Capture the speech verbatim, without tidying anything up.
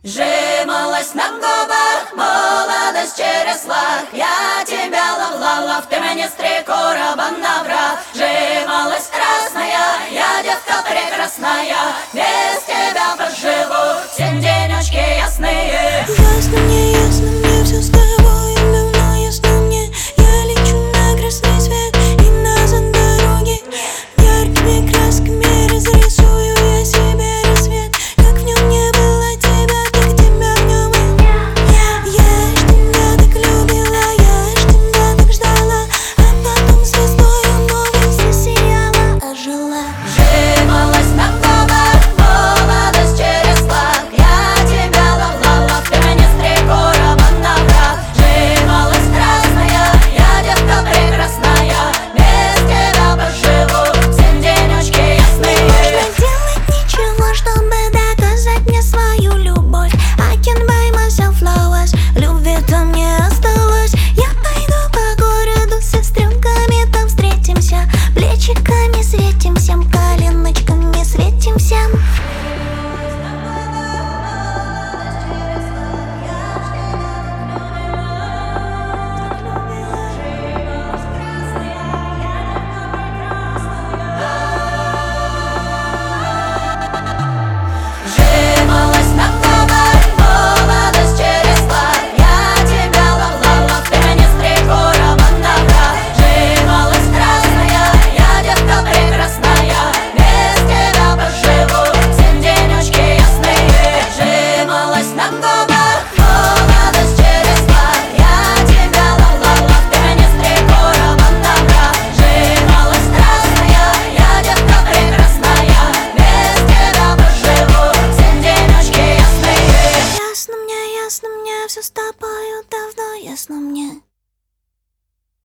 Жимолость на губах, молодость через лак. Я тебя лав-лав-лав, ты мне стрику рабан набрал. Жимолость красная, я девка прекрасная, без тебя поживу все денечки ясные. Ясно мне, ясно мне, все с тобой давно ясно мне. Я лечу на красный свет и назад дороги. Яркими красками разрисую я себе рассвет. Как в нем не было тебя, так тебя в нем и я. Я ж тебя так любила, я ж тебя так ждала, а потом звездою новой засияла, ожила. Жимолость на губах, молодость через лак. Я тебя лав-лав-лав, ты мне стрику рабан набрал. Жимолость красная, я девка прекрасная, без тебя поживу все денечки ясные. Не делать ничего, чтобы доказать мне свою любовь. I can buy myself flowers, любви-то мне осталось. Я пойду по городу со стрелками, там встретимся. Плечиками светимся, коленочками светимся. Жимолость на губах, молодость через лак. Я тебя лав-лав-лав, ты мне стрику рабан набрал. Жимолость красная, я девка прекрасная, без тебя поживу все денечки ясные. Жимолость на губах, молодость через лак. Я тебя лав-лав-лав, ты мне стрику рабан набрал. Жимолость красная, я девка прекрасная, без тебя поживу все денечки ясные. Ясно мне, ясно мне, все с тобою давно ясно мне.